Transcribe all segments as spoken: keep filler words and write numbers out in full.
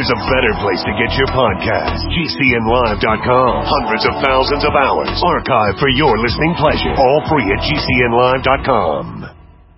there's a better place to get your podcast. G C N live dot com. Hundreds of thousands of hours archived for your listening pleasure. All free at G C N live dot com.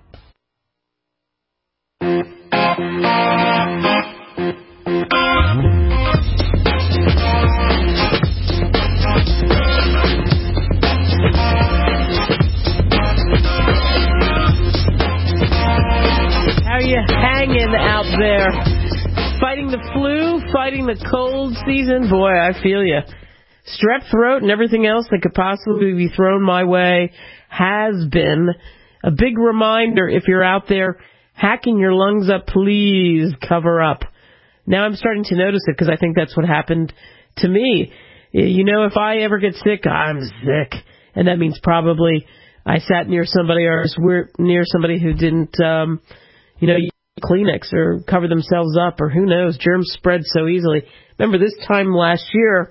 How are you hanging out there? Fighting the flu, fighting the cold season? Boy, I feel you. Strep throat and everything else that could possibly be thrown my way has been a big reminder. If you're out there hacking your lungs up, please cover up. Now I'm starting to notice it because I think that's what happened to me. You know, if I ever get sick, I'm sick. And that means probably I sat near somebody or was near somebody who didn't, um, you know, use Kleenex or cover themselves up, or who knows, germs spread so easily. Remember this time last year,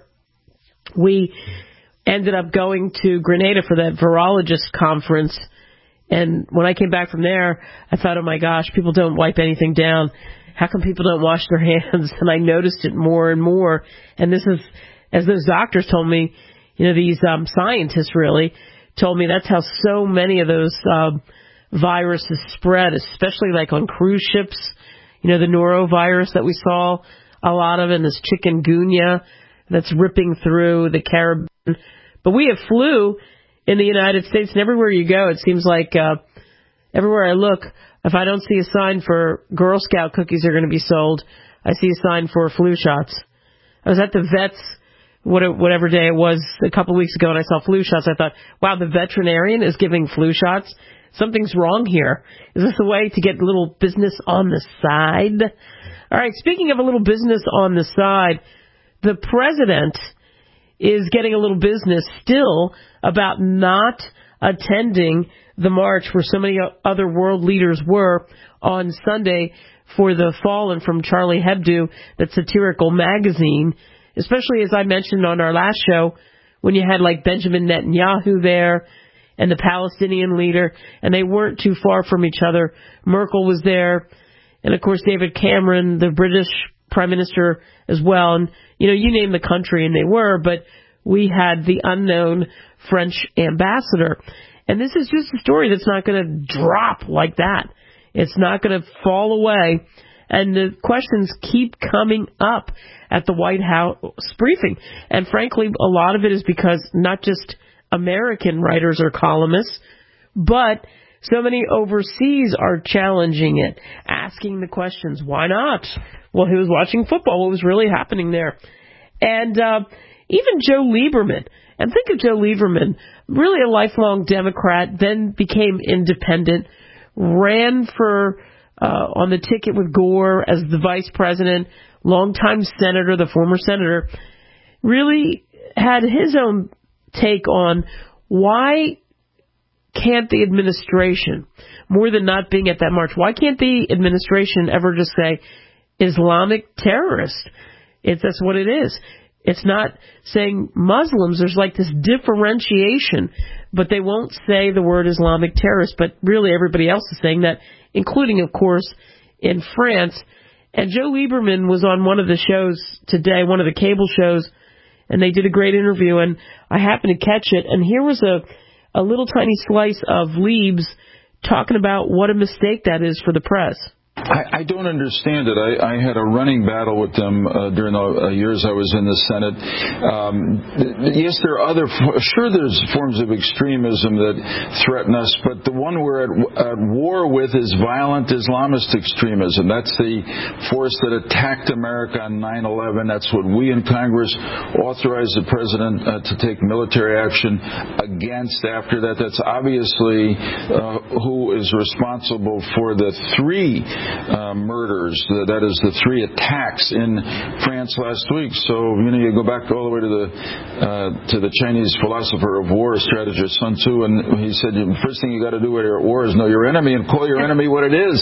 we ended up going to Grenada for that virologist conference. And when I came back from there, I thought, oh my gosh, people don't wipe anything down. How come people don't wash their hands? And I noticed it more and more. And this is, as those doctors told me, you know, these um, scientists really told me that's how so many of those um, viruses spread, especially like on cruise ships. You know, the norovirus that we saw a lot of, and this chikungunya that's ripping through the Caribbean. But we have flu in the United States, and everywhere you go, it seems like uh, everywhere I look, if I don't see a sign for Girl Scout cookies are going to be sold, I see a sign for flu shots. I was at the vet's, whatever day it was, a couple of weeks ago, and I saw flu shots. I thought, wow, the veterinarian is giving flu shots. Something's wrong here. Is this a way to get a little business on the side? All right, speaking of a little business on the side, the president is getting a little business still about not attending the march where so many other world leaders were on Sunday for the Fallen from Charlie Hebdo, that satirical magazine, especially as I mentioned on our last show, when you had like Benjamin Netanyahu there and the Palestinian leader, and they weren't too far from each other. Merkel was there, and of course David Cameron, the British Prime Minister, as well. And, you know, you name the country, and they were, but we had the unknown French ambassador. And this is just a story that's not going to drop like that. It's not going to fall away. And the questions keep coming up at the White House briefing. And frankly, a lot of it is because not just American writers or columnists, but so many overseas are challenging it, asking the questions. Why not? Well, who was watching football? What was really happening there? And uh, even Joe Lieberman. And think of Joe Lieberman, really a lifelong Democrat, then became independent, ran for uh, on the ticket with Gore as the vice president, longtime senator, the former senator, really had his own take on why can't the administration, more than not being at that march, why can't the administration ever just say Islamic terrorist? It's, that's what it is. It's not saying Muslims. There's like this differentiation, but they won't say the word Islamic terrorist, but really everybody else is saying that, including, of course, in France. And Joe Lieberman was on one of the shows today, one of the cable shows, and they did a great interview, and I happened to catch it, and here was a, a little tiny slice of Liebs talking about what a mistake that is for the press. I, I don't understand it. I, I had a running battle with them uh, during the uh, years I was in the Senate. Um, yes, there are other, sure there's forms of extremism that threaten us, but the one we're at, at war with is violent Islamist extremism. That's the force that attacked America on nine eleven. That's what we in Congress authorized the president uh, to take military action against after that. That's obviously uh, who is responsible for the three Uh, murders, that is the three attacks in France last week. So, you know, you go back all the way to the uh, to the Chinese philosopher of war, strategist Sun Tzu, and he said, the first thing you got to do when you're at war is know your enemy and call your enemy what it is.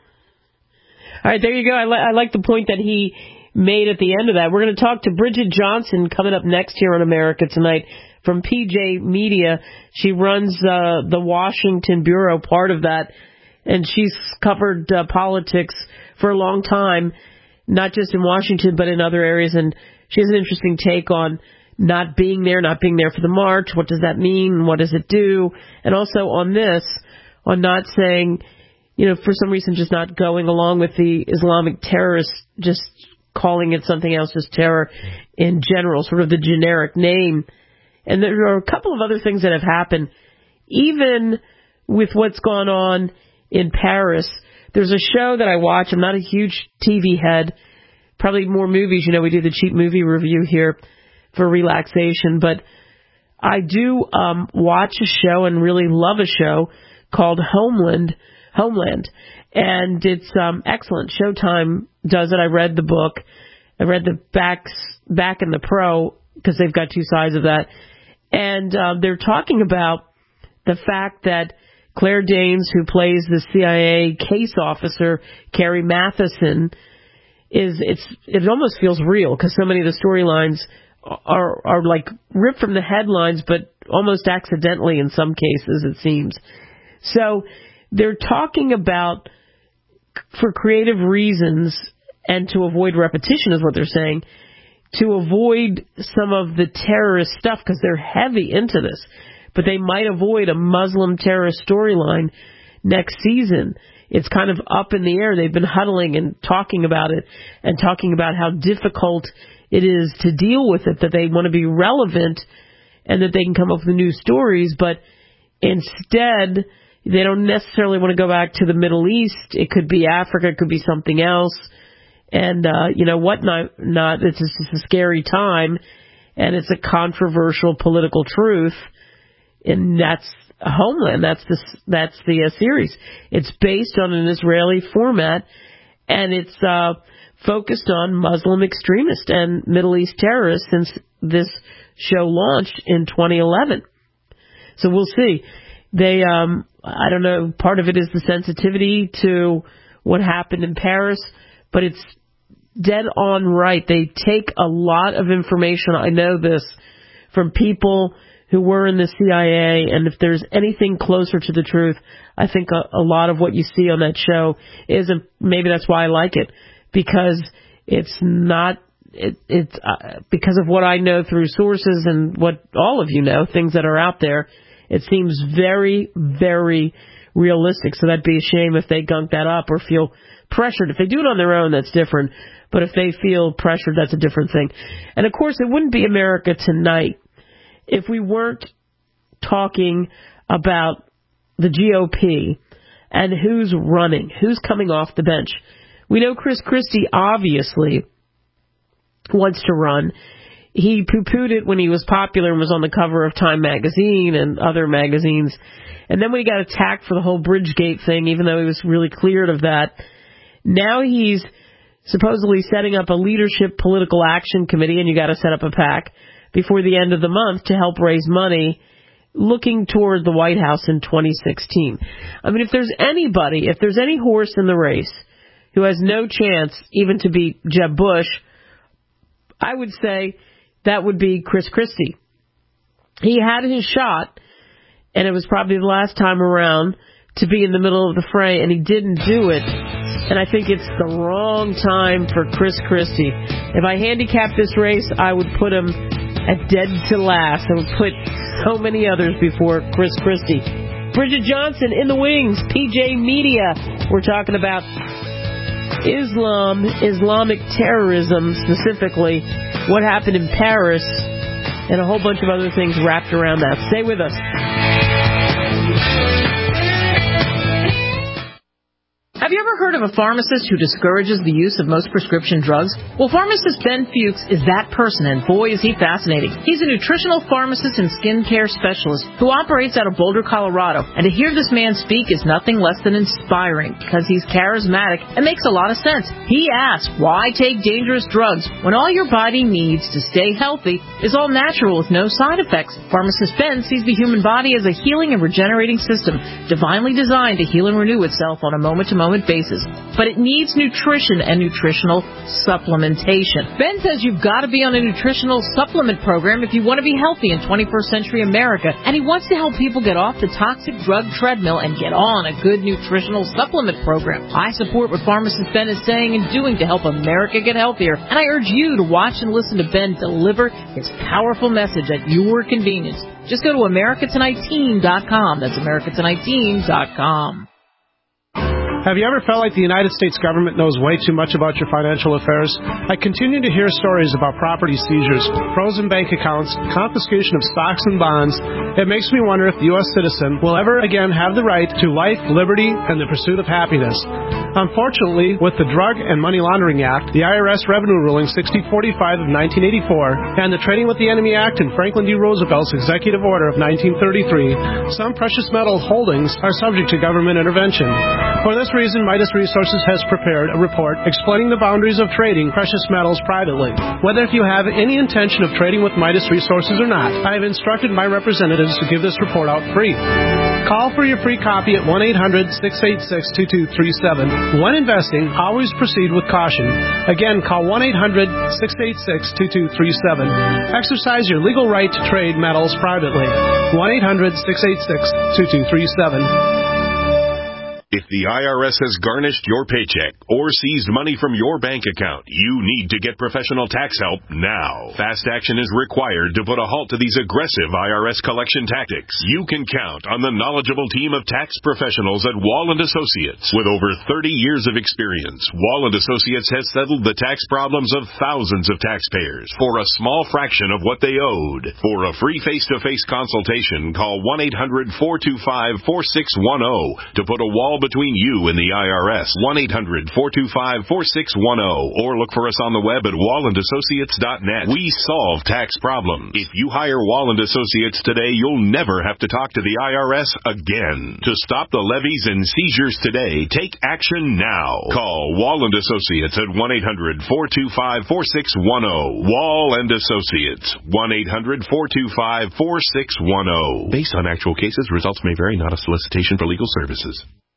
All right, there you go. I, li- I like the point that he made at the end of that. We're going to talk to Bridget Johnson coming up next here on America Tonight from P J Media. She runs uh, the Washington Bureau, part of that. And she's covered uh, politics for a long time. not just in Washington, but in other areas. And she has an interesting take on not being there, not being there for the march. What does that mean? What does it do? And also on this, on not saying, you know, for some reason just not going along with the Islamic terrorists, just calling it something else, just terror in general, sort of the generic name. And there are a couple of other things that have happened, even with what's gone on in Paris. There's a show that I watch. I'm not a huge T V head, probably more movies. You know, we do the cheap movie review here for relaxation, but I do um, watch a show and really love a show called Homeland, Homeland, and it's um, excellent. Showtime does it. I read the book. I read the backs, back in the pro, because they've got two sides of that. And uh, they're talking about the fact that Claire Danes, who plays the C I A case officer, Carrie Matheson, is it's it almost feels real, because so many of the storylines are are like ripped from the headlines, but almost accidentally in some cases, it seems. So they're talking about, for creative reasons and to avoid repetition, is what they're saying, to avoid some of the terrorist stuff, because they're heavy into this. But they might avoid a Muslim terrorist storyline next season. It's kind of up in the air. They've been huddling and talking about it and talking about how difficult it is to deal with it, that they want to be relevant and that they can come up with new stories. But instead, they don't necessarily want to go back to the Middle East. It could be Africa. It could be something else. And, uh, you know, what not, not, it's just it's a scary time, and it's a controversial political truth. And that's Homeland. That's the that's the uh, series. It's based on an Israeli format, and it's uh, focused on Muslim extremists and Middle East terrorists since this show launched in twenty eleven. So we'll see. They, um, I don't know. Part of it is the sensitivity to what happened in Paris, but it's dead on right. They take a lot of information. I know this from people who were in the C I A, and if there's anything closer to the truth, I think a, a lot of what you see on that show is, and maybe that's why I like it, because it's not, it, it's uh, because of what I know through sources and what all of you know, things that are out there, it seems very, very realistic. So that'd be a shame if they gunk that up or feel pressured. If they do it on their own, that's different. But if they feel pressured, that's a different thing. And of course, it wouldn't be America Tonight if we weren't talking about the G O P and who's running, who's coming off the bench. We know Chris Christie obviously wants to run. He poo-pooed it when he was popular and was on the cover of Time magazine and other magazines. And then when he got attacked for the whole Bridgegate thing, even though he was really cleared of that, now he's supposedly setting up a leadership political action committee, and you got to set up a PAC before the end of the month to help raise money, looking toward the White House in twenty sixteen. I mean, if there's anybody, if there's any horse in the race who has no chance even to beat Jeb Bush, I would say that would be Chris Christie. He had his shot, and it was probably the last time around to be in the middle of the fray, and he didn't do it. And I think it's the wrong time for Chris Christie. If I handicapped this race, I would put him at dead to last. I would put so many others before Chris Christie. Bridget Johnson in the wings, P J Media. We're talking about Islam, Islamic terrorism specifically, what happened in Paris, and a whole bunch of other things wrapped around that. Stay with us. Have you ever heard of a pharmacist who discourages the use of most prescription drugs? Well, pharmacist Ben Fuchs is that person, and boy, is he fascinating. He's a nutritional pharmacist and skincare specialist who operates out of Boulder, Colorado. And to hear this man speak is nothing less than inspiring, because he's charismatic and makes a lot of sense. He asks, why take dangerous drugs when all your body needs to stay healthy is all natural with no side effects? Pharmacist Ben sees the human body as a healing and regenerating system, divinely designed to heal and renew itself on a moment-to-moment frequent basis, but it needs nutrition and nutritional supplementation. Ben says you've got to be on a nutritional supplement program if you want to be healthy in twenty-first century America, and he wants to help people get off the toxic drug treadmill and get on a good nutritional supplement program. I support what pharmacist Ben is saying and doing to help America get healthier, and I urge you to watch and listen to Ben deliver his powerful message at your convenience. Just go to America Tonight Team dot com. That's America Tonight Team dot com. Have you ever felt like the United States government knows way too much about your financial affairs? I continue to hear stories about property seizures, frozen bank accounts, confiscation of stocks and bonds. It makes me wonder if the U S citizen will ever again have the right to life, liberty, and the pursuit of happiness. Unfortunately, with the Drug and Money Laundering Act, the I R S Revenue Ruling sixty forty-five of nineteen eighty-four, and the Trading with the Enemy Act and Franklin D. Roosevelt's Executive Order of nineteen thirty-three, some precious metal holdings are subject to government intervention. For this reason, Midas Resources has prepared a report explaining the boundaries of trading precious metals privately. Whether if you have any intention of trading with Midas Resources or not, I have instructed my representatives to give this report out free. Call for your free copy at one eight hundred, six eight six, two two three seven. When investing, always proceed with caution. Again, call one eight hundred, six eight six, two two three seven. Exercise your legal right to trade metals privately. one eight hundred, six eight six, two two three seven. If the I R S has garnished your paycheck or seized money from your bank account, you need to get professional tax help now. Fast action is required to put a halt to these aggressive I R S collection tactics. You can count on the knowledgeable team of tax professionals at Wall and Associates. With over thirty years of experience, Wall and Associates has settled the tax problems of thousands of taxpayers for a small fraction of what they owed. For a free face-to-face consultation, call one eight hundred, four two five, four six one zero to put a wall between you and the I R S. one eight hundred, four two five, four six one zero or look for us on the web at wall and associates dot net. We solve tax problems. If you hire Wall and Associates today, you'll never have to talk to the I R S again. To stop the levies and seizures today, take action now. Call Wall and Associates at one eight hundred, four two five, four six one zero. Wall and Associates, one eight hundred, four two five, four six one zero. Based on actual cases, results may vary, not a solicitation for legal services.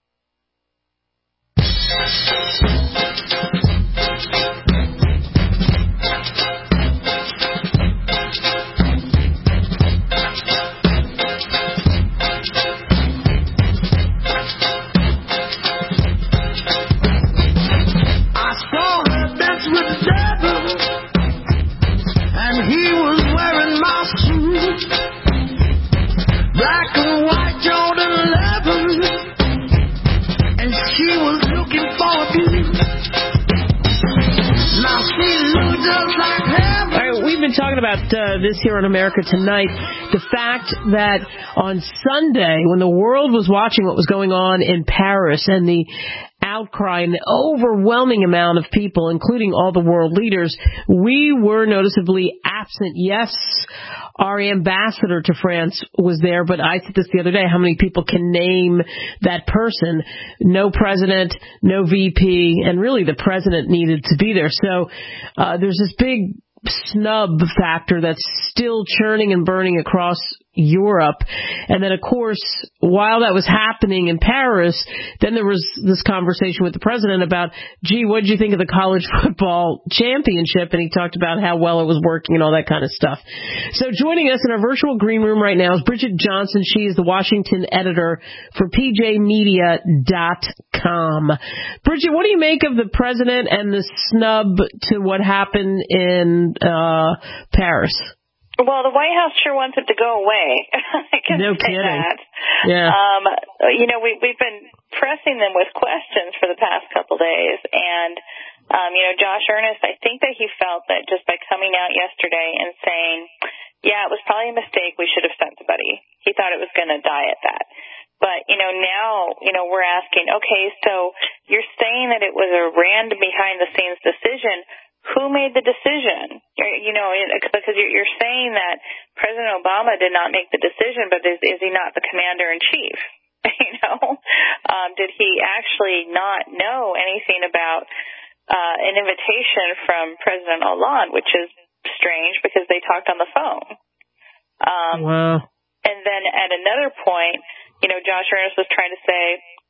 Talking about uh, this here on America Tonight, the fact that on Sunday, when the world was watching what was going on in Paris and the outcry and the overwhelming amount of people, including all the world leaders, we were noticeably absent. Yes, our ambassador to France was there, but I said this the other day, how many people can name that person? No president, no V P, and really the president needed to be there. So uh, there's this big snub factor that's still churning and burning across Europe. And then, of course, while that was happening in Paris, then there was this conversation with the president about, gee, what did you think of the college football championship? And he talked about how well it was working and all that kind of stuff. So joining us in our virtual green room right now is Bridget Johnson. She is the Washington editor for P J media dot com. Bridget, what do you make of the president and the snub to what happened in uh, Paris? Well, the White House sure wants it to go away. I can no say kidding. that. Yeah. Um, you know, we, we've been pressing them with questions for the past couple days, and um, you know, Josh Earnest, I think that he felt that just by coming out yesterday and saying, yeah, it was probably a mistake, we should have sent somebody. He thought it was going to die at that. But, you know, now, you know, we're asking, okay, so you're saying that it was a random behind-the-scenes decision. Who made the decision? You know, because you're saying that President Obama did not make the decision, but is, is he not the commander-in-chief? You know, um, did he actually not know anything about uh, an invitation from President Hollande, which is strange because they talked on the phone. Um, wow. And then at another point, you know, Josh Earnest was trying to say,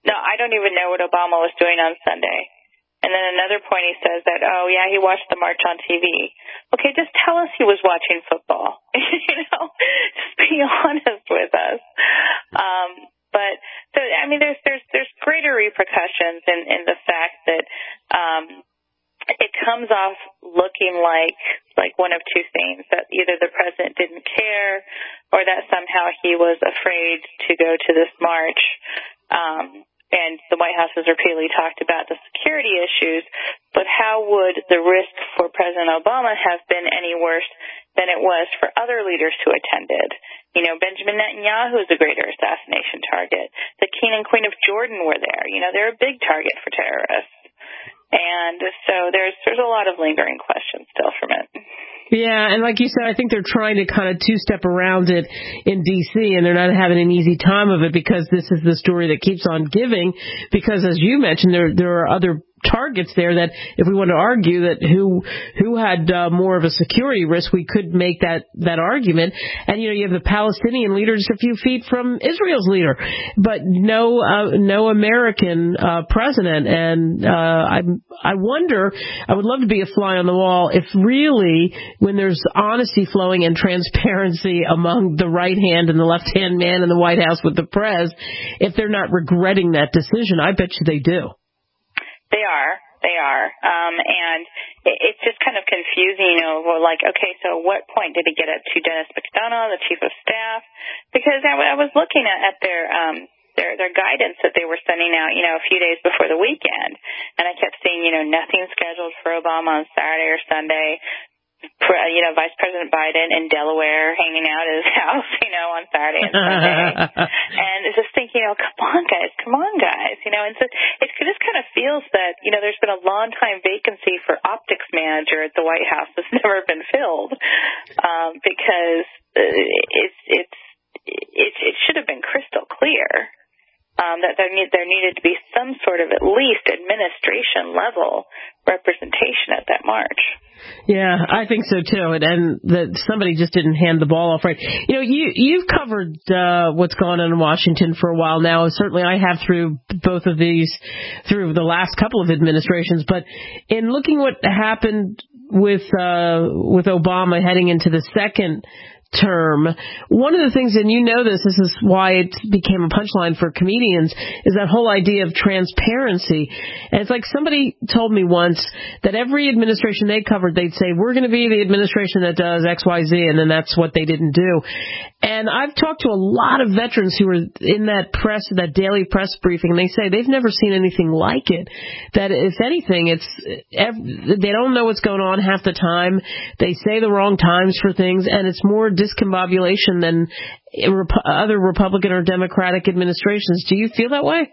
no, I don't even know what Obama was doing on Sunday. And then another point he says that, oh, yeah, he watched the march on T V. Okay, just tell us he was watching football. you know, just be honest with us. Um, but, so, I mean, there's there's there's greater repercussions in, in the fact that um, it comes off looking like like one of two things, that either the president didn't care or that somehow he was afraid to go to this march. Um And the White House has repeatedly talked about the security issues, but how would the risk for President Obama have been any worse than it was for other leaders who attended? You know, Benjamin Netanyahu is a greater assassination target. The King and Queen of Jordan were there. You know, they're a big target for terrorists. And so there's there's a lot of lingering questions still from it. Yeah, and like you said, I think they're trying to kind of two-step around it in D C, and they're not having an easy time of it because this is the story that keeps on giving. Because, as you mentioned, there there are other targets there that, if we want to argue that who who had uh, more of a security risk, we could make that that argument. And you know, you have the Palestinian leader just a few feet from Israel's leader, but no uh, no American uh, president. And uh, I I wonder, I would love to be a fly on the wall if really, when there's honesty flowing and transparency among the right hand and the left hand man in the White House with the press, if they're not regretting that decision. I bet you they do. They are. They are. Um, and it, it's just kind of confusing, you know, like, okay, so what point did it get up to Dennis McDonough, the chief of staff? Because I, w- I was looking at, at their, um, their, their guidance that they were sending out, you know, a few days before the weekend. And I kept seeing, you know, nothing scheduled for Obama on Saturday or Sunday. You know, Vice President Biden in Delaware hanging out at his house, you know, on Saturday and Sunday. And it's just thinking, you know, come on, guys, come on, guys. You know, and so it just kind of feels that, you know, there's been a long-time vacancy for optics manager at the White House that's never been filled um, because it's, it's, it, it should have been crystal clear um, that there, need, there needed to be some sort of at least administration-level representation at that march. Yeah, I think so too, and, and that somebody just didn't hand the ball off right. You know, you you've covered uh, what's going on in Washington for a while now. Certainly, I have through both of these, through the last couple of administrations. But in looking what happened with uh, with Obama heading into the second term, one of the things, and you know this, this is why it became a punchline for comedians, is that whole idea of transparency. And it's like somebody told me once that every administration they covered, they'd say, we're going to be the administration that does X, Y, Z, and then that's what they didn't do. And I've talked to a lot of veterans who were in that press, that daily press briefing, and they say they've never seen anything like it. That if anything, it's they don't know what's going on half the time. They say the wrong times for things, and it's more discombobulation than other Republican or Democratic administrations. Do you feel that way?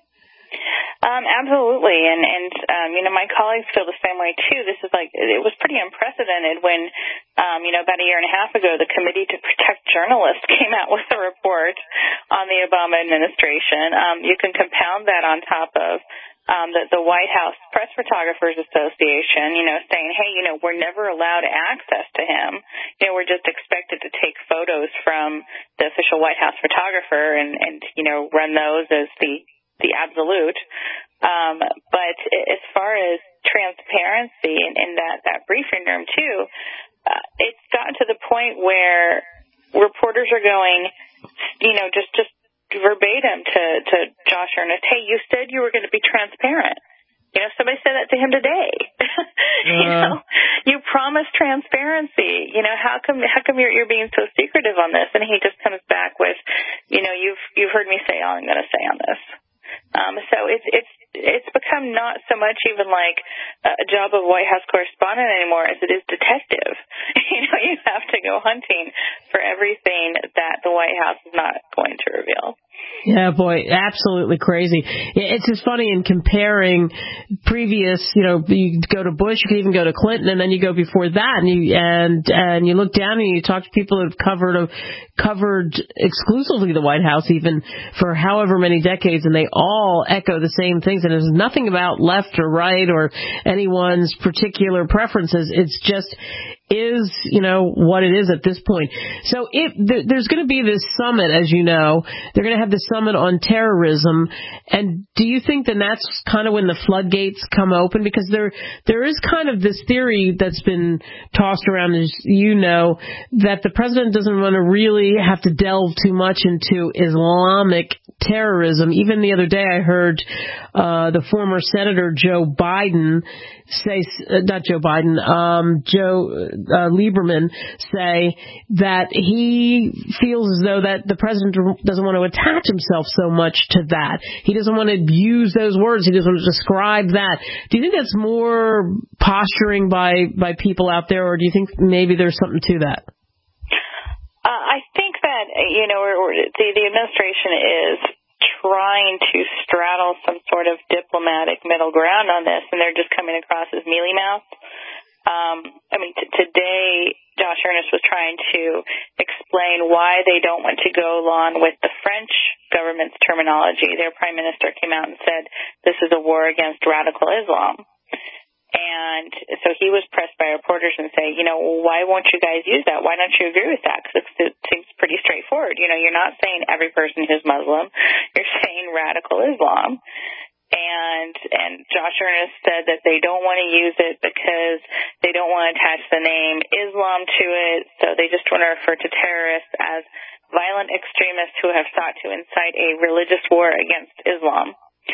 Um, absolutely, and and um, you know, my colleagues feel the same way too. This is like, it was pretty unprecedented when, um, you know, about a year and a half ago, the Committee to Protect Journalists came out with a report on the Obama administration. Um, you can compound that on top of um, the, the White House Press Photographers Association, you know, saying, hey, you know, we're never allowed access to him. You know, we're just expected to take photos from the official White House photographer and, and you know, run those as the the absolute. Um, but as far as transparency in, in that, that briefing room, too, uh, it's gotten to the point where reporters are going, you know, just, just verbatim to, to Josh Earnest, hey, you said you were going to be transparent. You know, somebody said that to him today. you Uh. know, you promised transparency. You know, how come how come you're you're being so secretive on this? And he just comes back with, you know, you've you've heard me say all I'm going to say on this. Um, so it's it's it's become not so much even like a job of White House correspondent anymore as it is detective. You know, you have to go hunting for everything that the White House is not going to reveal. Yeah, boy, absolutely crazy. It's just funny in comparing previous, you know, you go to Bush, you can even go to Clinton, and then you go before that, and you and and you look down and you talk to people who've covered a, covered exclusively the White House, even for however many decades, and they all echo the same things. And there's nothing about left or right or anyone's particular preferences. It's just is, you know, what it is at this point. So if th- there's going to be this summit, as you know, they're going to have the summit on terrorism. And do you think then that's kind of when the floodgates come open? Because there there is kind of this theory that's been tossed around, as you know, that the president doesn't want to really have to delve too much into Islamic terrorism. Even the other day I heard uh, the former Senator Joe Biden say, uh, not Joe Biden, um, Joe uh, Lieberman say that he feels as though that the president doesn't want to attach himself so much to that. He doesn't want to use those words. He doesn't want to describe that. Do you think that's more posturing by, by people out there, or do you think maybe there's something to that? Uh, I think that, you know, the, the administration is trying to straddle some sort of diplomatic middle ground on this, and they're just coming across as mealy-mouthed. Um, I mean, t- today, Josh Earnest was trying to explain why they don't want to go along with the French government's terminology. Their prime minister came out and said, this is a war against radical Islam. And so he was pressed by reporters and say, you know, why won't you guys use that? Why don't you agree with that? Because it seems pretty straightforward. You know, you're not saying every person who's Muslim. You're saying radical Islam. And and Josh Earnest said that they don't want to use it because they don't want to attach the name Islam to it. So they just want to refer to terrorists as violent extremists who have sought to incite a religious war against Islam.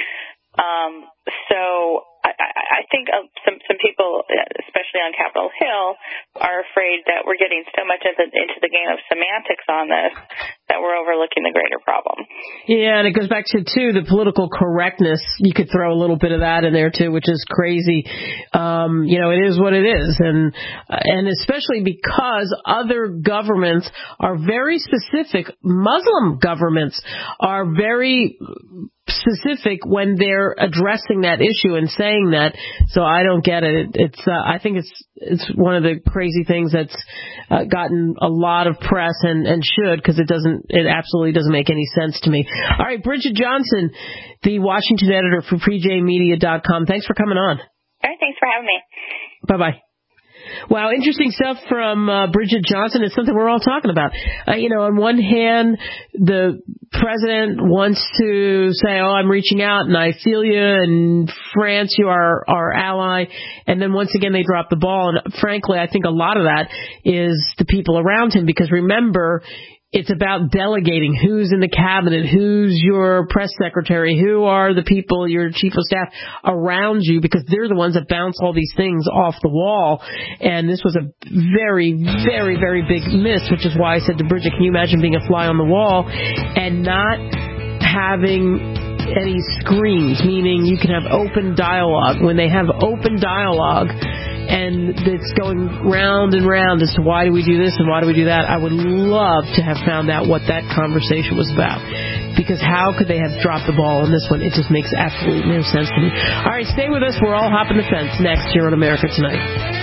Um, so I, I think uh, some some people, especially on Capitol Hill, are afraid that we're getting so much into, into the game of semantics on this that we're overlooking the greater problem. Yeah, and it goes back to, too, the political correctness. You could throw a little bit of that in there, too, which is crazy. Um, you know, it is what it is. And, and especially because other governments are very specific. Muslim governments are very specific when they're addressing that issue and saying that. So I don't get it. It's uh, I think it's it's one of the crazy things that's uh, gotten a lot of press and, and should, because it doesn't it absolutely doesn't make any sense to me. All right, Bridget Johnson, the Washington editor for Pre J Media dot com. Thanks for coming on. All right, thanks for having me. Bye bye. Wow, interesting stuff from uh, Bridget Johnson. It's something we're all talking about. Uh, you know, on one hand, the president wants to say, oh, I'm reaching out and I feel you, and France, you are our ally. And then once again, they drop the ball. And frankly, I think a lot of that is the people around him, because remember, it's about delegating who's in the cabinet, who's your press secretary, who are the people, your chief of staff around you, because they're the ones that bounce all these things off the wall. And this was a very, very, very big miss, which is why I said to Bridget, can you imagine being a fly on the wall and not having any screens, meaning you can have open dialogue. When they have open dialogue, and it's going round and round as to why do we do this and why do we do that, I would love to have found out what that conversation was about. Because how could they have dropped the ball on this one? It just makes absolutely no sense to me. All right, stay with us. We're all hopping the fence next here on America Tonight.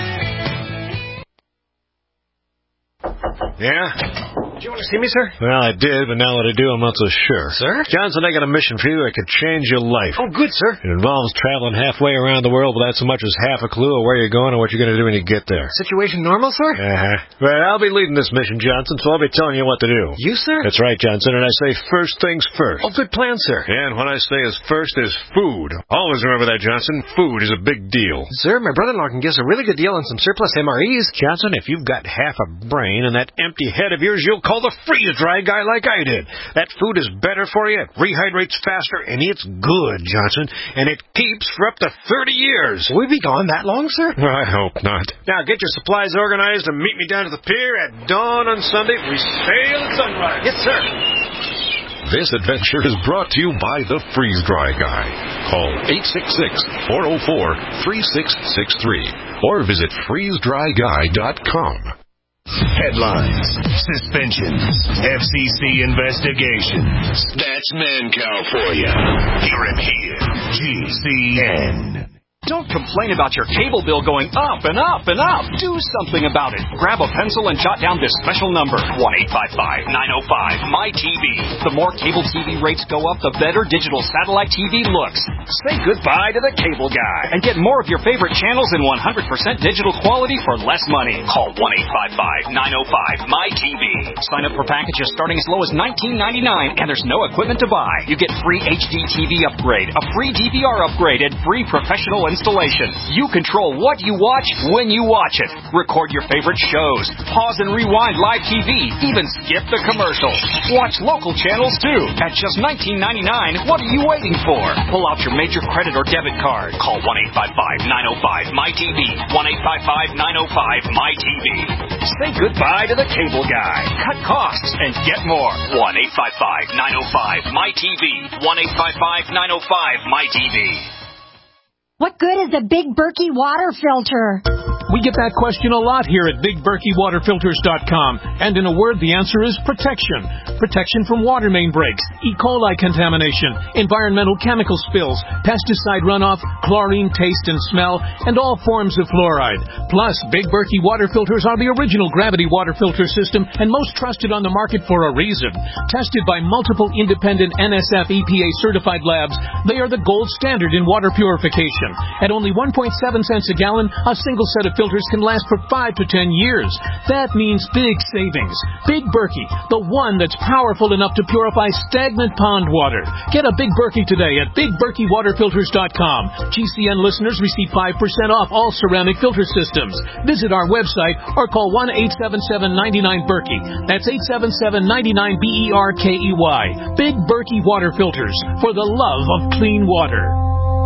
Yeah? Did you want to see me, sir? Well, I did, but now that I do, I'm not so sure. Sir? Johnson, I got a mission for you that could change your life. Oh, good, sir. It involves traveling halfway around the world without so much as half a clue of where you're going or what you're going to do when you get there. Situation normal, sir? Uh-huh. Well, I'll be leading this mission, Johnson, so I'll be telling you what to do. You, sir? That's right, Johnson, and I say first things first. Oh, good plan, sir. Yeah, and what I say is first is food. Always remember that, Johnson. Food is a big deal. Sir, my brother-in-law can give us a really good deal on some surplus M R Es. Johnson, if you've got half a brain and that empty head of yours, you'll call the freeze-dry guy like I did. That food is better for you, it rehydrates faster, and it's good, Johnson. And it keeps for up to thirty years. Will we be gone that long, sir? I hope not. Now, get your supplies organized and meet me down to the pier at dawn on Sunday. We sail at sunrise. Yes, sir. This adventure is brought to you by the Freeze-Dry Guy. Call eight six six, four oh four, three six six three or visit freeze dry guy dot com. Headlines, suspensions, F C C investigations. That's Mancow for you. Hear him here. G C N. Don't complain about your cable bill going up and up and up. Do something about it. Grab a pencil and jot down this special number, one eight five five, nine oh five, M Y T V. The more cable T V rates go up, the better digital satellite T V looks. Say goodbye to the cable guy and get more of your favorite channels in one hundred percent digital quality for less money. Call one eight five five, nine oh five, M Y T V. Sign up for packages starting as low as nineteen ninety-nine, and there's no equipment to buy. You get free H D T V upgrade, a free D V R upgrade, and free professional installation. You control what you watch when you watch it. Record your favorite shows. Pause and rewind live T V. Even skip the commercials. Watch local channels too. At just nineteen ninety-nine, what are you waiting for? Pull out your major credit or debit card. Call one eight five five, nine oh five, M Y T V. one eight five five, nine oh five, M Y T V. Say goodbye to the cable guy. Cut costs and get more. one eight five five, nine oh five, M Y T V. one eight five five, nine oh five, M Y T V. What good is a Big Berkey water filter? We get that question a lot here at Big Berkey Water Filters dot com. And in a word, the answer is protection. Protection from water main breaks, E. coli contamination, environmental chemical spills, pesticide runoff, chlorine taste and smell, and all forms of fluoride. Plus, Big Berkey water filters are the original gravity water filter system and most trusted on the market for a reason. Tested by multiple independent N S F E P A certified labs, they are the gold standard in water purification. At only one point seven cents a gallon, a single set of filters can last for five to ten years. That means big savings. Big Berkey, the one that's powerful enough to purify stagnant pond water. Get a Big Berkey today at Big Berkey Water Filters dot com. G C N listeners receive five percent off all ceramic filter systems. Visit our website or call one eight seven seven, nine nine, Berkey. That's eight seven seven, nine nine, B E R K E Y. Big Berkey Water Filters, for the love of clean water.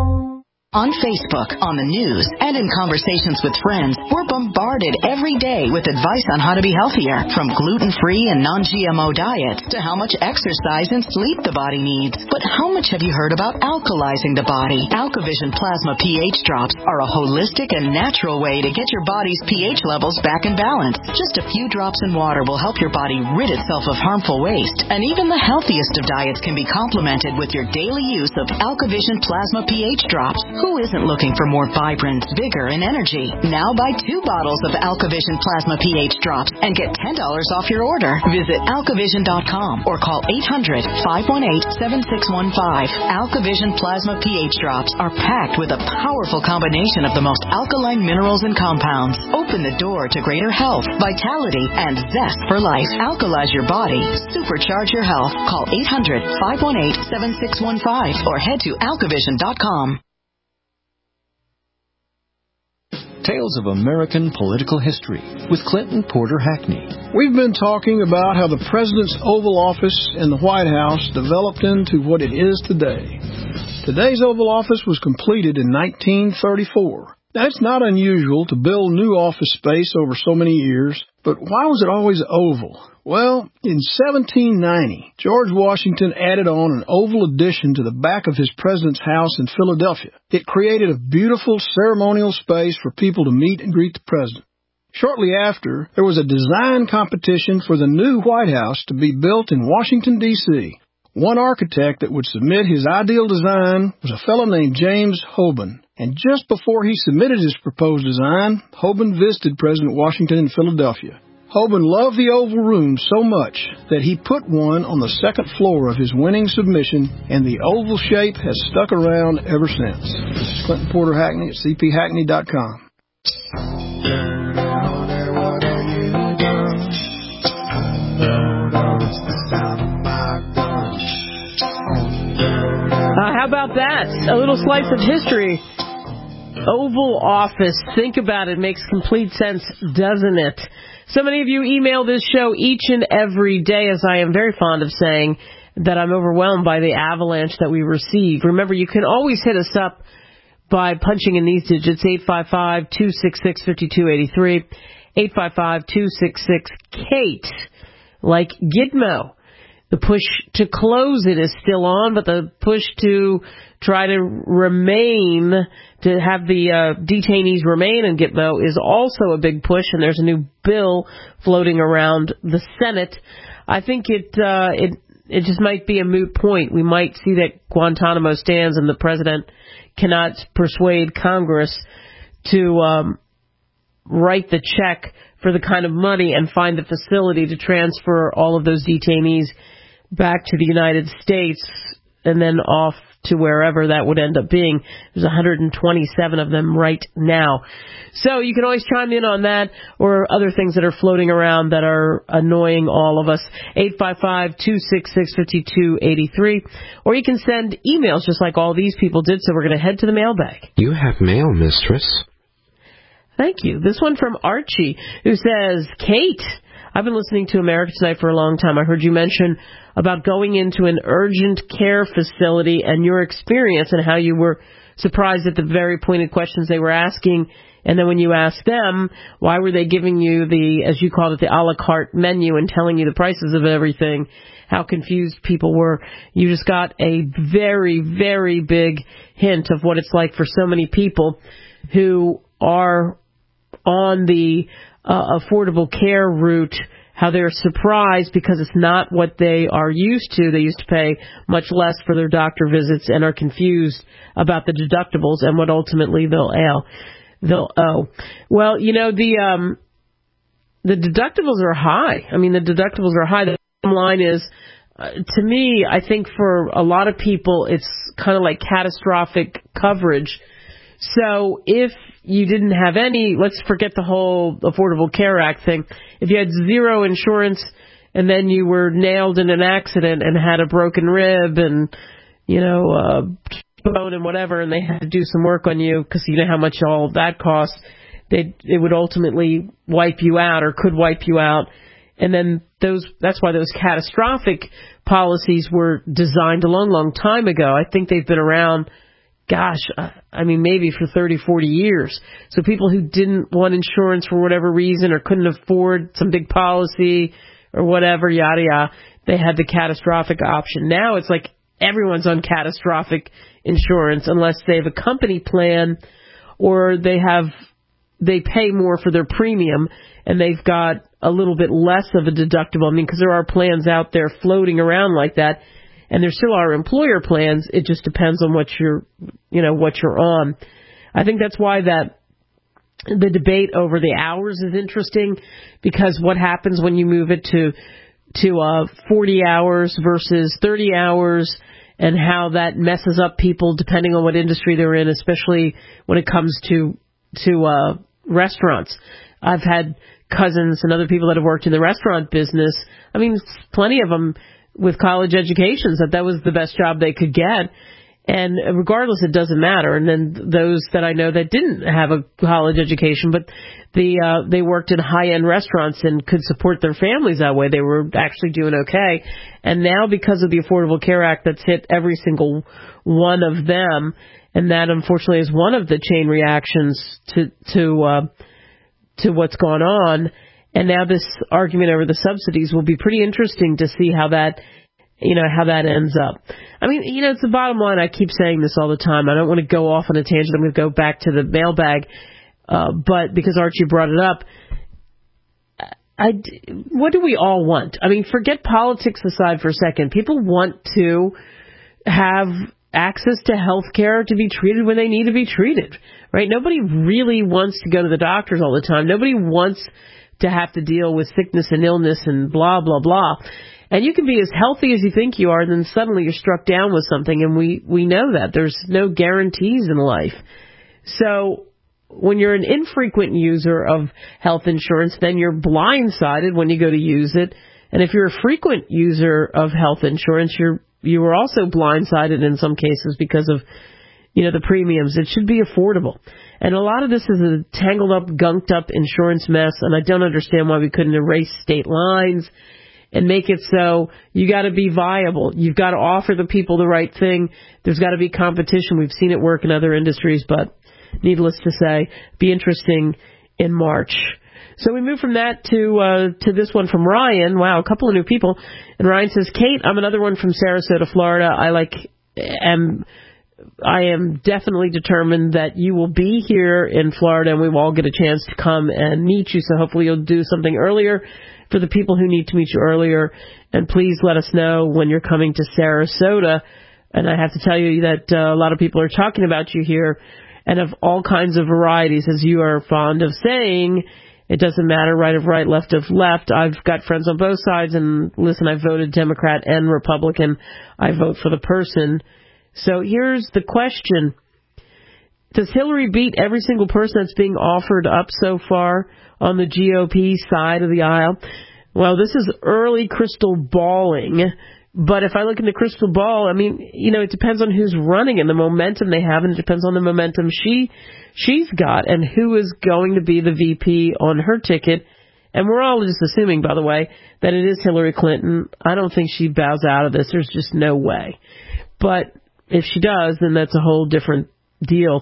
On Facebook, on the news, and in conversations with friends, we're bombarded every day with advice on how to be healthier, from gluten-free and non G M O diets to how much exercise and sleep the body needs. But how much have you heard about alkalizing the body? AlkaVision Plasma pH drops are a holistic and natural way to get your body's pH levels back in balance. Just a few drops in water will help your body rid itself of harmful waste, and even the healthiest of diets can be complemented with your daily use of AlkaVision Plasma pH drops. Who isn't looking for more vibrance, vigor, and energy? Now buy two bottles of AlkaVision Plasma pH drops and get ten dollars off your order. Visit alkavision dot com or call eight hundred, five one eight, seven six one five. AlkaVision Plasma pH drops are packed with a powerful combination of the most alkaline minerals and compounds. Open the door to greater health, vitality, and zest for life. Alkalize your body. Supercharge your health. Call eight hundred, five one eight, seven six one five or head to alkavision dot com. Tales of American Political History with Clinton Porter Hackney. We've been talking about how the President's Oval Office in the White House developed into what it is today. Today's Oval Office was completed in nineteen thirty-four. Now, it's not unusual to build new office space over so many years, but why was it always oval? Well, in seventeen ninety, George Washington added on an oval addition to the back of his president's house in Philadelphia. It created a beautiful ceremonial space for people to meet and greet the president. Shortly after, there was a design competition for the new White House to be built in Washington, D C One architect that would submit his ideal design was a fellow named James Hoban. And just before he submitted his proposed design, Hoban visited President Washington in Philadelphia. Hoban loved the Oval Room so much that he put one on the second floor of his winning submission, and the oval shape has stuck around ever since. This is Clinton Porter Hackney at c p hackney dot com. Uh, how about that? A little slice of history. Oval Office. Think about it. Makes complete sense, doesn't it? So many of you email this show each and every day, as I am very fond of saying, that I'm overwhelmed by the avalanche that we receive. Remember, you can always hit us up by punching in these digits, eight five five, two six six, five two eight three, eight five five, two six six, Kate, like Gitmo. The push to close it is still on, but the push to try to remain, to have the uh, detainees remain in Gitmo is also a big push, and there's a new bill floating around the Senate. I think it uh, it it just might be a moot point. We might see that Guantanamo stands and the president cannot persuade Congress to um, write the check for the kind of money and find the facility to transfer all of those detainees back to the United States and then off to wherever that would end up being. There's one hundred twenty-seven of them right now. So you can always chime in on that or other things that are floating around that are annoying all of us. eight five five, two six six, five two eight three. Or you can send emails just like all these people did. So we're going to head to the mailbag. You have mail, mistress. Thank you. This one from Archie, who says, Kate, I've been listening to America Tonight for a long time. I heard you mention about going into an urgent care facility and your experience and how you were surprised at the very pointed questions they were asking. And then when you asked them, why were they giving you the, as you called it, the a la carte menu and telling you the prices of everything, how confused people were. You just got a very, very big hint of what it's like for so many people who are on the uh, affordable care route, how they're surprised because it's not what they are used to. They used to pay much less for their doctor visits and are confused about the deductibles and what ultimately they'll owe. They'll owe. Well, you know, the um, the deductibles are high. I mean, the deductibles are high. The bottom line is, uh, to me, I think for a lot of people, it's kind of like catastrophic coverage. So if you didn't have any, let's forget the whole Affordable Care Act thing. If you had zero insurance and then you were nailed in an accident and had a broken rib and, you know, uh, bone and whatever, and they had to do some work on you because you know how much all of that costs, they it would ultimately wipe you out or could wipe you out. And then those that's why those catastrophic policies were designed a long, long time ago. I think they've been around, gosh, I mean, maybe for thirty, forty years. So people who didn't want insurance for whatever reason or couldn't afford some big policy or whatever, yada, yada, they had the catastrophic option. Now it's like everyone's on catastrophic insurance unless they have a company plan or they have they pay more for their premium and they've got a little bit less of a deductible. I mean, because there are plans out there floating around like that. And there still are employer plans. It just depends on what you're, you know, what you're on. I think that's why that the debate over the hours is interesting, because what happens when you move it to to uh, forty hours versus thirty hours, and how that messes up people depending on what industry they're in, especially when it comes to to uh, restaurants. I've had cousins and other people that have worked in the restaurant business. I mean, plenty of them with college educations, that that was the best job they could get. And regardless, it doesn't matter. And then those that I know that didn't have a college education, but the uh, they worked in high-end restaurants and could support their families that way, they were actually doing okay. And now because of the Affordable Care Act that's hit every single one of them, and that unfortunately is one of the chain reactions to to uh, to what's gone on. And now this argument over the subsidies will be pretty interesting to see how that, you know, how that ends up. I mean, you know, it's the bottom line. I keep saying this all the time. I don't want to go off on a tangent. I'm going to go back to the mailbag. Uh, but because Archie brought it up, I, what do we all want? I mean, forget politics aside for a second. People want to have access to health care, to be treated when they need to be treated, right? Nobody really wants to go to the doctors all the time. Nobody wants to have to deal with sickness and illness and blah, blah, blah. And you can be as healthy as you think you are, and then suddenly you're struck down with something, and we, we know that. There's no guarantees in life. So when you're an infrequent user of health insurance, then you're blindsided when you go to use it. And if you're a frequent user of health insurance, you're you are also blindsided in some cases because of, you know, the premiums. It should be affordable. And a lot of this is a tangled up, gunked up insurance mess, and I don't understand why we couldn't erase state lines and make it so you got to be viable. You've got to offer the people the right thing. There's got to be competition. We've seen it work in other industries, but needless to say, be interesting in March. So we move from that to uh, to this one from Ryan. Wow, a couple of new people. And Ryan says, Kate, I'm another one from Sarasota, Florida. I like am... I am definitely determined that you will be here in Florida and we will all get a chance to come and meet you. So hopefully you'll do something earlier for the people who need to meet you earlier. And please let us know when you're coming to Sarasota And I have to tell you that uh, a lot of people are talking about you here, and of all kinds of varieties, as you are fond of saying. It doesn't matter right of right, left of left. I've got friends on both sides, and listen, I voted Democrat and Republican. I vote for the person. So here's the question. Does Hillary beat every single person that's being offered up so far on the G O P side of the aisle? Well, this is early crystal balling. But if I look in the crystal ball, I mean, you know, it depends on who's running and the momentum they have, and it depends on the momentum she, she's got and who is going to be the V P on her ticket. And we're all just assuming, by the way, that it is Hillary Clinton. I don't think she bows out of this. There's just no way. But if she does, then that's a whole different deal.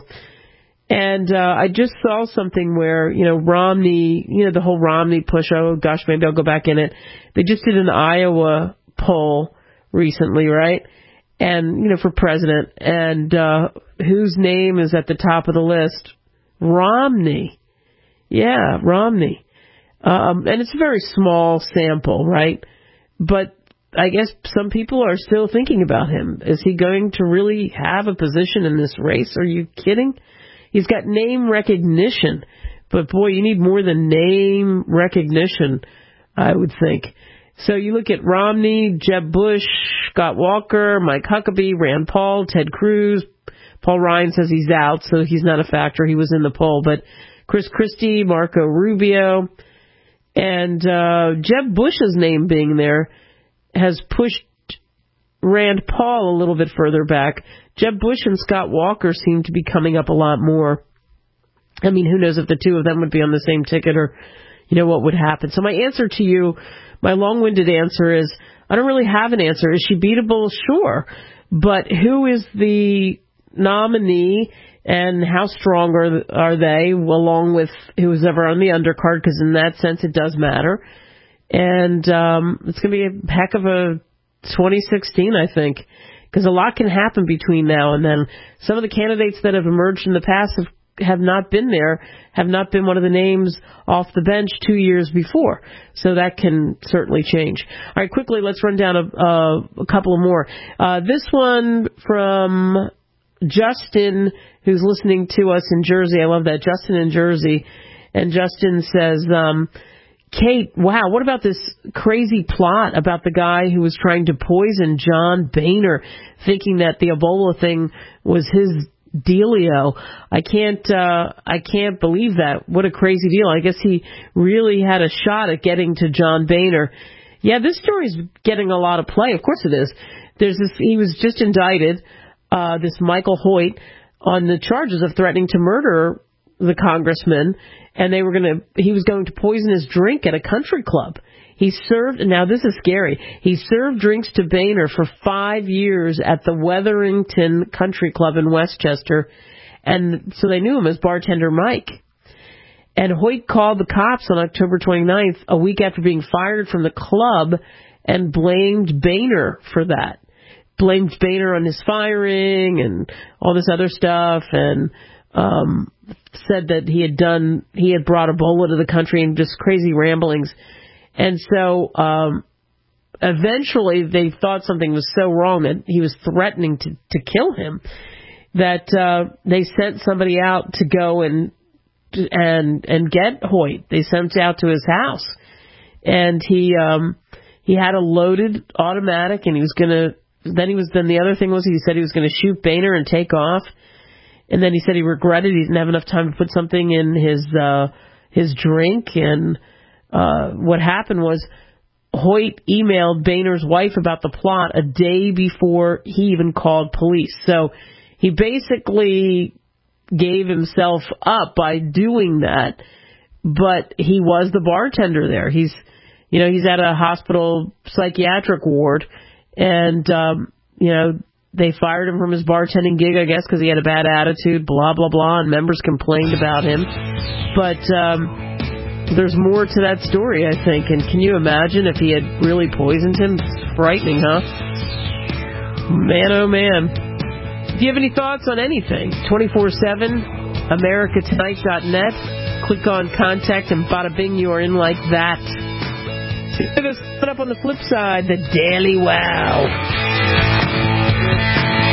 And uh, I just saw something where, you know, Romney, you know, the whole Romney push, oh, gosh, maybe I'll go back in it. They just did an Iowa poll recently, right? And, you know, for president. And uh, whose name is at the top of the list? Romney. Yeah, Romney. Um, and it's a very small sample, right? But I guess some people are still thinking about him. Is he going to really have a position in this race? Are you kidding? He's got name recognition. But, boy, you need more than name recognition, I would think. So you look at Romney, Jeb Bush, Scott Walker, Mike Huckabee, Rand Paul, Ted Cruz. Paul Ryan says he's out, so he's not a factor. He was in the poll. But Chris Christie, Marco Rubio, and uh, Jeb Bush's name being there has pushed Rand Paul a little bit further back. Jeb Bush and Scott Walker seem to be coming up a lot more. I mean, who knows if the two of them would be on the same ticket or, you know, what would happen. So my answer to you, my long-winded answer is, I don't really have an answer. Is she beatable? Sure. But who is the nominee and how strong are, are they, along with who's ever on the undercard? Because in that sense, it does matter. And um, it's going to be a heck of a twenty sixteen, I think, because a lot can happen between now and then. Some of the candidates that have emerged in the past have, have not been there, have not been one of the names off the bench two years before. So that can certainly change. All right, quickly, let's run down a, uh, a couple of more. Uh, this one from Justin, who's listening to us in Jersey. I love that. Justin in Jersey. And Justin says, um, Kate, wow, what about this crazy plot about the guy who was trying to poison John Boehner, thinking that the Ebola thing was his dealio? I can't, uh, I can't believe that. What a crazy deal. I guess he really had a shot at getting to John Boehner. Yeah, this story's getting a lot of play. Of course it is. There's this, he was just indicted, uh, this Michael Hoyt, on the charges of threatening to murder the congressman, and they were going to, he was going to poison his drink at a country club. He served, now this is scary, he served drinks to Boehner for five years at the Wetherington Country Club in Westchester, and so they knew him as Bartender Mike. And Hoyt called the cops on October twenty-ninth, a week after being fired from the club, and blamed Boehner for that. Blamed Boehner on his firing and all this other stuff, and um, said that he had done, he had brought Ebola to the country and just crazy ramblings. And so um, eventually they thought something was so wrong that he was threatening to, to kill him that uh, they sent somebody out to go and and and get Hoyt. They sent him out to his house, and he um, he had a loaded automatic, and he was gonna. Then he was. Then the other thing was he said he was going to shoot Boehner and take off. And then he said he regretted he didn't have enough time to put something in his uh, his drink. And uh, what happened was Hoyt emailed Boehner's wife about the plot a day before he even called police. So he basically gave himself up by doing that. But he was the bartender there. He's, you know, he's at a hospital psychiatric ward, and um, you know. They fired him from his bartending gig, I guess, because he had a bad attitude, blah, blah, blah, and members complained about him. But um, there's more to that story, I think. And can you imagine if he had really poisoned him? It's frightening, huh? Man, oh, man. If you have any thoughts on anything, twenty-four seven, America Tonight dot net. Click on Contact, and bada bing, you are in like that. Look us up on the flip side, the Daily Wow.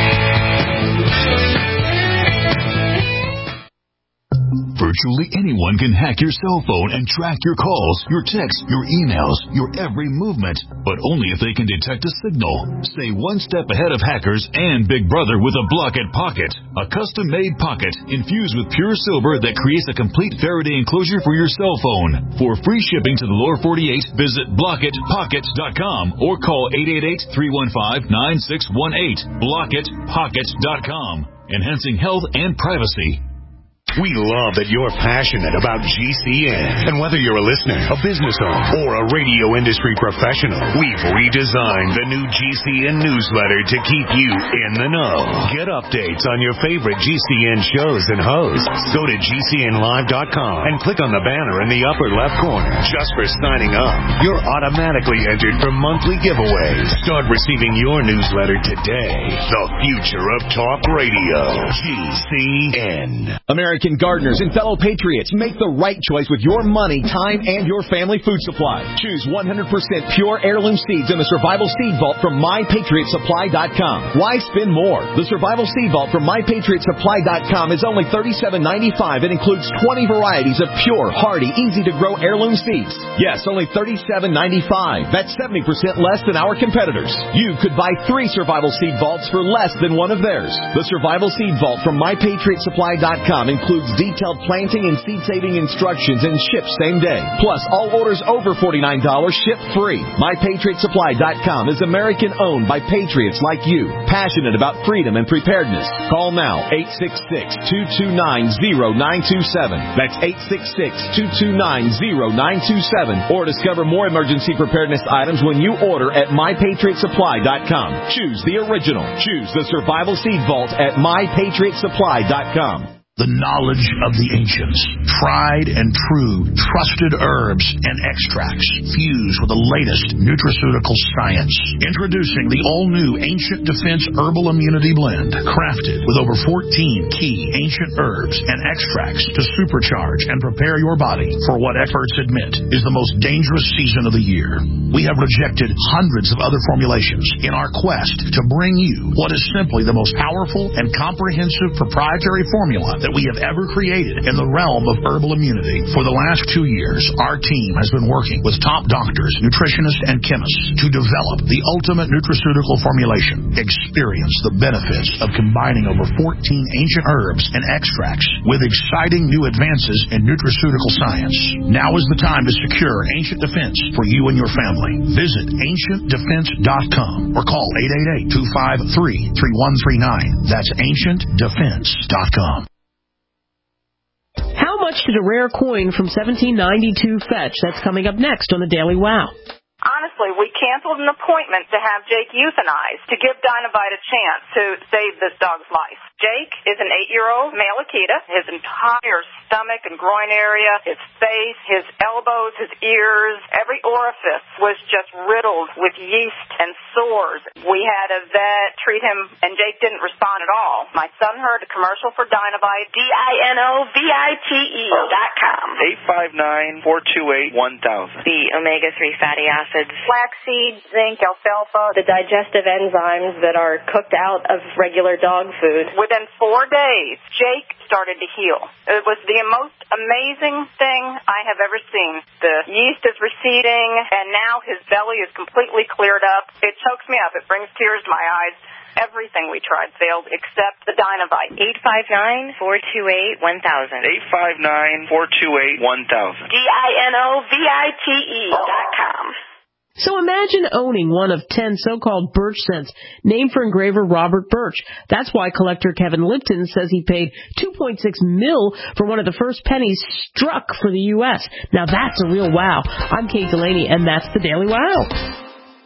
Virtually anyone can hack your cell phone and track your calls, your texts, your emails, your every movement, but only if they can detect a signal. Stay one step ahead of hackers and Big Brother with a Block-It Pocket, a custom-made pocket infused with pure silver that creates a complete Faraday enclosure for your cell phone. For free shipping to the lower forty-eight, visit block it pocket dot com or call eight eight eight, three one five, nine six one eight. block it pocket dot com, enhancing health and privacy. We love that you're passionate about G C N. And whether you're a listener, a business owner, or a radio industry professional, we've redesigned the new G C N newsletter to keep you in the know. Get updates on your favorite G C N shows and hosts. Go to G C N live dot com and click on the banner in the upper left corner. Just for signing up, you're automatically entered for monthly giveaways. Start receiving your newsletter today. The future of talk radio. G C N. American gardeners and fellow patriots, make the right choice with your money, time, and your family food supply. Choose one hundred percent pure heirloom seeds in the Survival Seed Vault from my patriot supply dot com. Why spend more? The Survival Seed Vault from my patriot supply dot com is only thirty-seven ninety-five and includes twenty varieties of pure, hardy, easy-to-grow heirloom seeds. Yes, only thirty-seven ninety-five. That's seventy percent less than our competitors. You could buy three Survival Seed Vaults for less than one of theirs. The Survival Seed Vault from my patriot supply dot com includes detailed planting and seed-saving instructions and ships same day. Plus, all orders over forty-nine dollars ship free. my patriot supply dot com is American-owned by patriots like you, passionate about freedom and preparedness. Call now, eight six six, two two nine, zero nine two seven. That's eight six six, two two nine, zero nine two seven. Or discover more emergency preparedness items when you order at my patriot supply dot com. Choose the original. Choose the Survival Seed Vault at my patriot supply dot com. The knowledge of the ancients, tried and true, trusted herbs and extracts fused with the latest nutraceutical science. Introducing the all-new Ancient Defense Herbal Immunity Blend, crafted with over fourteen key ancient herbs and extracts to supercharge and prepare your body for what experts admit is the most dangerous season of the year. We have rejected hundreds of other formulations in our quest to bring you what is simply the most powerful and comprehensive proprietary formula that we have ever created in the realm of herbal immunity. For the last two years, our team has been working with top doctors, nutritionists, and chemists to develop the ultimate nutraceutical formulation. Experience the benefits of combining over fourteen ancient herbs and extracts with exciting new advances in nutraceutical science. Now is the time to secure Ancient Defense for you and your family. Visit ancient defense dot com or call eight eight eight, two five three, three one three nine. That's ancient defense dot com. How much did a rare coin from seventeen ninety-two fetch? That's coming up next on the Daily Wow. Honestly, we canceled an appointment to have Jake euthanized to give Dynamite a chance to save this dog's life. Jake is an eight-year-old male Akita. His entire stomach and groin area, his face, his elbows, his ears, every orifice was just riddled with yeast and sores. We had a vet treat him, and Jake didn't respond at all. My son heard a commercial for Dynamite, D I N O V I T E dot com. eight five nine, four two eight, one thousand. The omega three fatty acids. Flaxseed, zinc, alfalfa, the digestive enzymes that are cooked out of regular dog food. Within four days, Jake started to heal. It was the most amazing thing I have ever seen. The yeast is receding, and now his belly is completely cleared up. It chokes me up. It brings tears to my eyes. Everything we tried failed except the Dynavite. eight five nine, four two eight, one thousand. eight five nine, four two eight, one thousand. D I N O V I T E dot com. So imagine owning one of ten so-called birch scents named for engraver Robert Birch. That's why collector Kevin Lipton says he paid two point six mil for one of the first pennies struck for the U S. Now that's a real wow. I'm Kate Delaney, and that's the Daily Wow.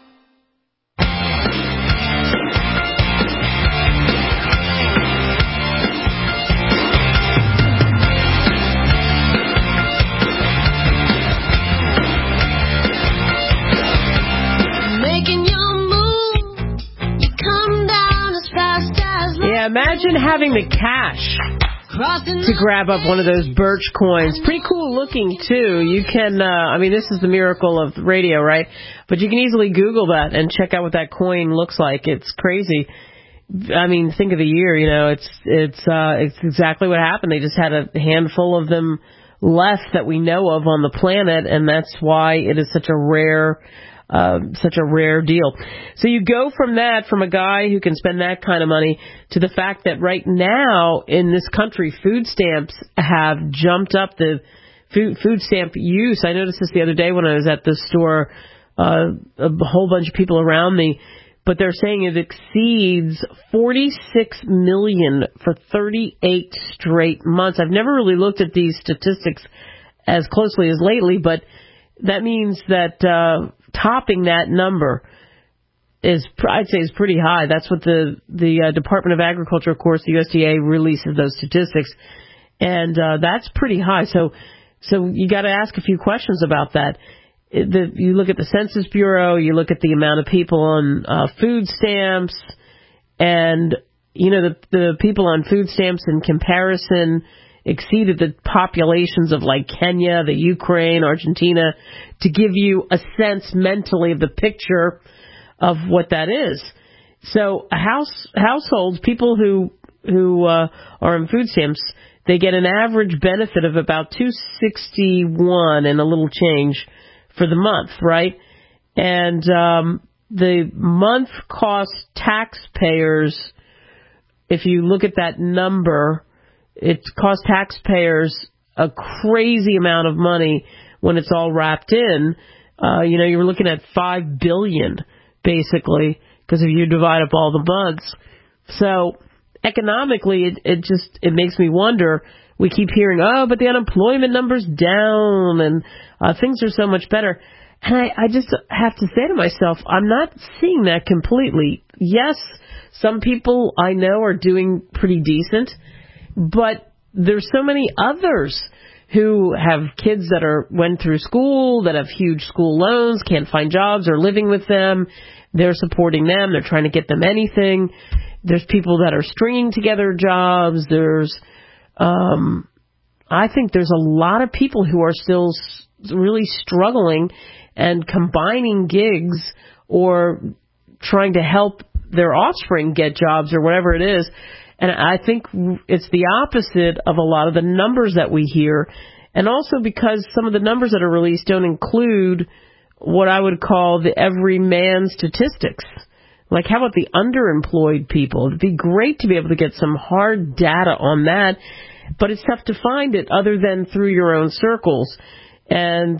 Imagine having the cash to grab up one of those birch coins. Pretty cool looking, too. You can, uh, I mean, this is the miracle of radio, right? But you can easily Google that and check out what that coin looks like. It's crazy. I mean, think of the year, you know, it's it's uh, it's exactly what happened. They just had a handful of them left that we know of on the planet, and that's why it is such a rare, uh, such a rare deal. So you go from that, from a guy who can spend that kind of money, to the fact that right now in this country, food stamps have jumped up the food, food stamp use. I noticed this the other day when I was at the store, uh, a whole bunch of people around me. But they're saying it exceeds forty-six million for thirty-eight straight months. I've never really looked at these statistics as closely as lately, but that means that uh, topping that number is, I'd say, is pretty high. That's what the the uh, Department of Agriculture, of course, the U S D A releases those statistics, and uh, that's pretty high. So, so you got to ask a few questions about that. The, you look at the Census Bureau, you look at the amount of people on uh, food stamps, and, you know, the, the people on food stamps in comparison exceeded the populations of, like, Kenya, the Ukraine, Argentina, to give you a sense mentally of the picture of what that is. So house households, people who, who uh, are on food stamps, they get an average benefit of about two hundred sixty-one and a little change for the month, right? And um, the month cost taxpayers, if you look at that number, it costs taxpayers a crazy amount of money when it's all wrapped in. Uh, you know, you're looking at five billion dollars, basically, because if you divide up all the months. So economically, it, it just, it makes me wonder. We keep hearing, oh, but the unemployment number's down and uh, things are so much better. And I, I just have to say to myself, I'm not seeing that completely. Yes, some people I know are doing pretty decent, but there's so many others who have kids that are went through school, that have huge school loans, can't find jobs, are living with them. They're supporting them. They're trying to get them anything. There's people that are stringing together jobs. There's Um, I think there's a lot of people who are still s- really struggling and combining gigs or trying to help their offspring get jobs or whatever it is. And I think it's the opposite of a lot of the numbers that we hear. And also because some of the numbers that are released don't include what I would call the everyman statistics. Like, how about the underemployed people? It'd be great to be able to get some hard data on that, but it's tough to find it other than through your own circles. And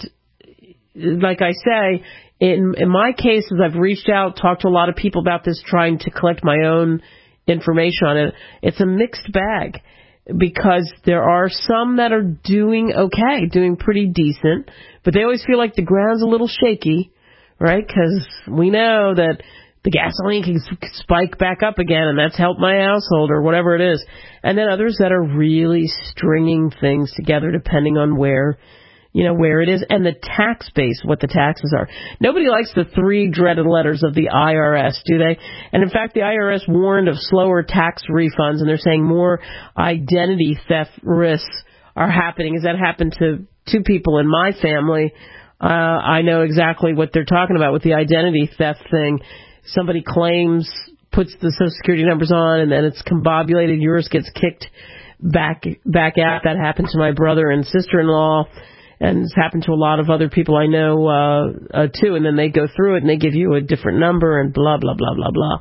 like I say, in, in my cases, I've reached out, talked to a lot of people about this, trying to collect my own information on it. It's a mixed bag because there are some that are doing okay, doing pretty decent, but they always feel like the ground's a little shaky, right? Because we know that the gasoline can spike back up again, and that's helped my household or whatever it is. And then others that are really stringing things together depending on where, you know, where it is and the tax base, what the taxes are. Nobody likes the three dreaded letters of the I R S, do they? And in fact, the I R S warned of slower tax refunds, and they're saying more identity theft risks are happening. As that happened to two people in my family, uh, I know exactly what they're talking about with the identity theft thing. Somebody claims, puts the Social Security numbers on, and then it's combobulated. Yours gets kicked back back out. That happened to my brother and sister-in-law, and it's happened to a lot of other people I know, uh, uh, too. And then they go through it, and they give you a different number, and blah, blah, blah, blah, blah.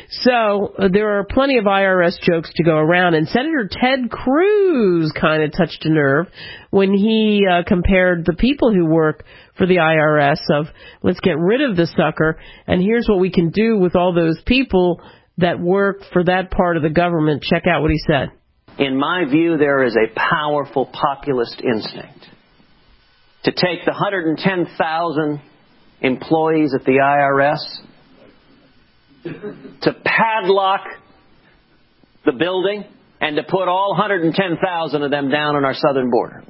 So uh, there are plenty of I R S jokes to go around, and Senator Ted Cruz kind of touched a nerve when he uh, compared the people who work for the I R S of, let's get rid of the sucker, and here's what we can do with all those people that work for that part of the government. Check out what he said. In my view, there is a powerful populist instinct to take the one hundred ten thousand employees at the I R S, to padlock the building, and to put all one hundred ten thousand of them down on our southern border.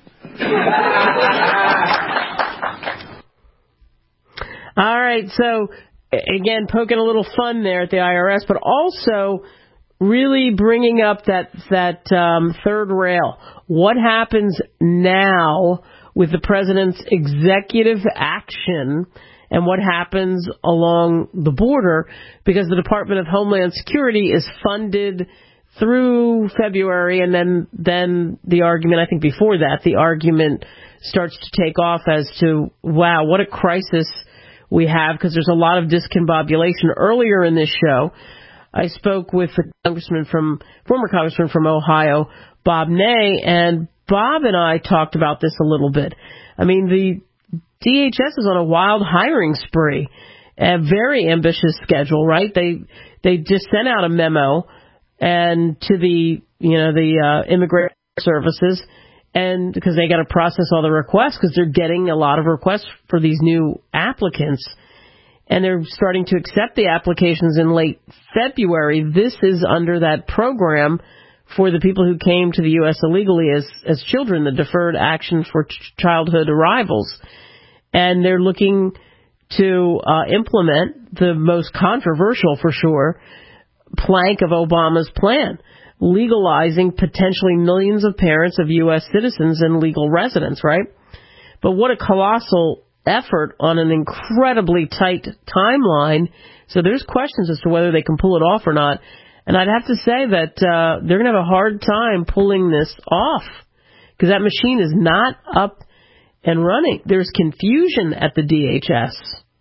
All right, so again, poking a little fun there at the I R S, but also really bringing up that that um, third rail. What happens now with the president's executive action and what happens along the border, because the Department of Homeland Security is funded through February, and then, then the argument, I think before that, the argument starts to take off as to, wow, what a crisis we have, because there's a lot of discombobulation. Earlier in this show, I spoke with the congressman from, former congressman from Ohio, Bob Ney, and Bob and I talked about this a little bit. I mean, the D H S is on a wild hiring spree, a very ambitious schedule, right? They they just sent out a memo and to the you know the uh, immigration services, and because they got to process all the requests, because they're getting a lot of requests for these new applicants, and they're starting to accept the applications in late February. This is under that program for the people who came to the U S illegally as as children, the Deferred Action for Ch- Childhood Arrivals. And they're looking to uh, implement the most controversial, for sure, plank of Obama's plan, legalizing potentially millions of parents of U S citizens and legal residents, right? But what a colossal effort on an incredibly tight timeline. So there's questions as to whether they can pull it off or not. And I'd have to say that uh, they're going to have a hard time pulling this off, because that machine is not up and running. There's confusion at the D H S.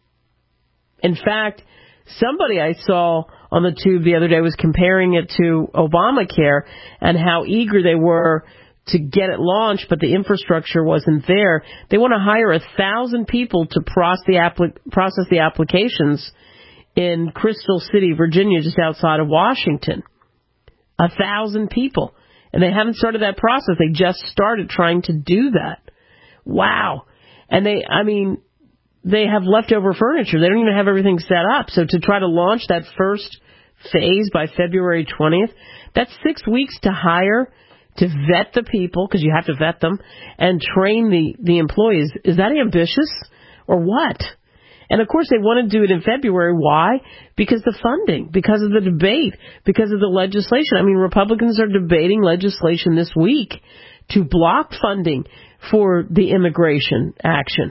In fact, somebody I saw on the tube the other day was comparing it to Obamacare and how eager they were to get it launched, but the infrastructure wasn't there. They want to hire a thousand people to process the, applic- process the applications in Crystal City, Virginia, just outside of Washington. A thousand people. And they haven't started that process. They just started trying to do that. Wow. And they, I mean, they have leftover furniture. They don't even have everything set up. So to try to launch that first phase by February twentieth, that's six weeks to hire, to vet the people, because you have to vet them, and train the, the employees. Is that ambitious or what? And, of course, they want to do it in February. Why? Because the funding, because of the debate, because of the legislation. I mean, Republicans are debating legislation this week to block funding for the immigration action.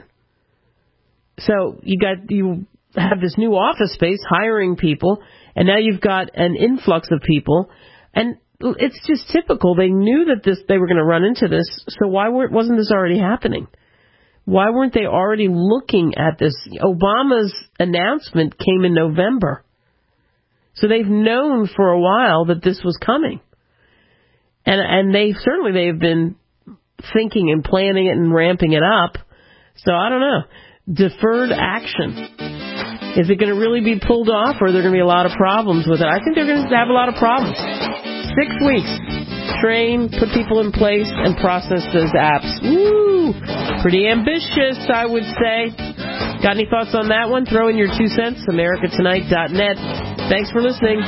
So you got you have this new office space hiring people, and now you've got an influx of people, and it's just typical. They knew that this they were going to run into this, so why weren't, wasn't this already happening? Why weren't they already looking at this? Obama's announcement came in November. So they've known for a while that this was coming. And and they certainly they've been thinking and planning it and ramping it up. So I don't know. Deferred action. Is it going to really be pulled off, or are there going to be a lot of problems with it? I think they're going to have a lot of problems. Six weeks. Train, put people in place, and process those apps. Woo! Pretty ambitious, I would say. Got any thoughts on that one? Throw in your two cents. America Tonight dot net. Thanks for listening.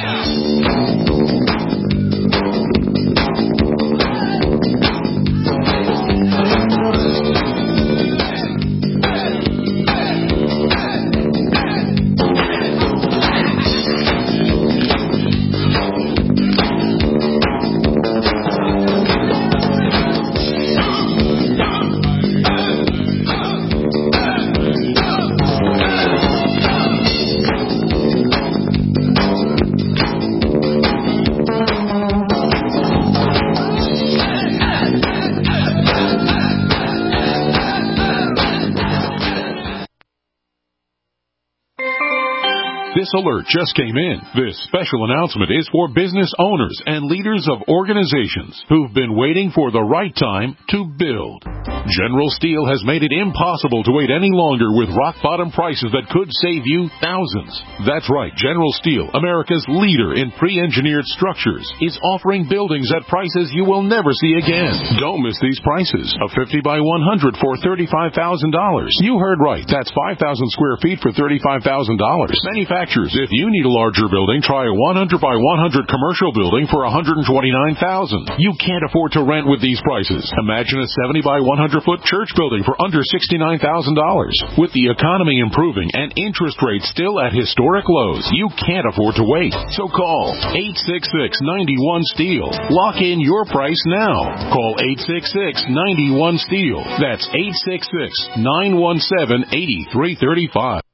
This alert just came in. This special announcement is for business owners and leaders of organizations who've been waiting for the right time to build. General Steel has made it impossible to wait any longer with rock-bottom prices that could save you thousands. That's right, General Steel, America's leader in pre-engineered structures, is offering buildings at prices you will never see again. Don't miss these prices. A fifty by one hundred for thirty-five thousand dollars. You heard right. That's five thousand square feet for thirty-five thousand dollars. Manufactured manufacturers. If you need a larger building, try a one hundred by one hundred commercial building for one hundred twenty-nine thousand dollars. You can't afford to rent with these prices. Imagine a seventy by one hundred foot church building for under sixty-nine thousand dollars. With the economy improving and interest rates still at historic lows, you can't afford to wait. So call eight six six, nine one, STEEL. Lock in your price now. Call eight six six, nine one, STEEL. That's eight six six, nine one seven, eight three three five.